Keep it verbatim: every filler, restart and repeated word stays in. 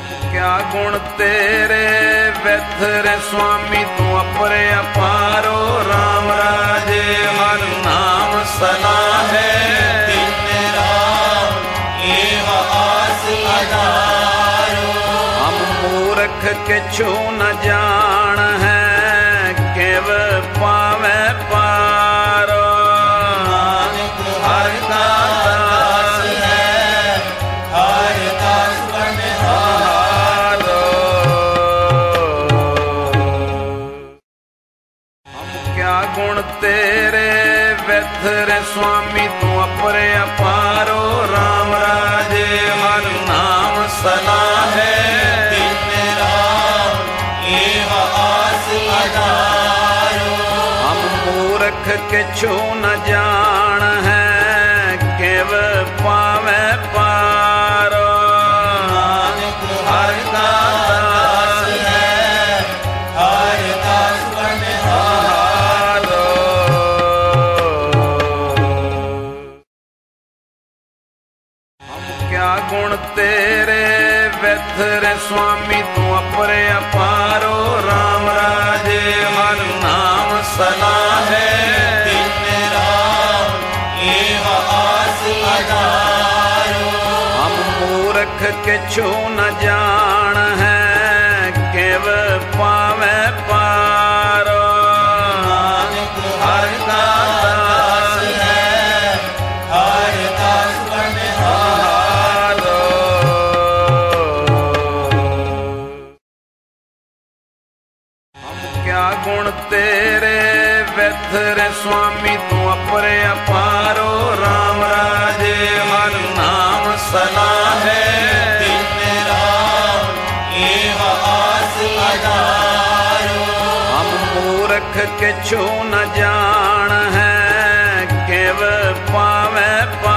क्या गुण तेरे व्यथ रे स्वामी, तू अपरे अपारो राम राजे। हर नाम सला है हम मूर्ख के छू न जान है, केव पावे पारो। हर का दास है हर दास बनिहारो। हम क्या गुण तेरे व्यथ रे स्वामी, तू अपरे अपारो राम राजे। हर नाम सला है हम मूर्ख के छू न जान है, केव पावे पारो। हर का दास है हर दास बनिहारो। हम क्या गुण तेरे व्यथ रे स्वामी, तू अपरे अपारो राम राजे। हर नाम सला है हम मूर्ख के छू न जान है, केव पावे पारो। हर का दास है हर दास बनिहारो। क्या गुण तेरे व्यथ रे स्वामी, तू अपरे अपारो राम राजे। हर नाम सला है हम मूर्ख के छू न जान है, केव पावे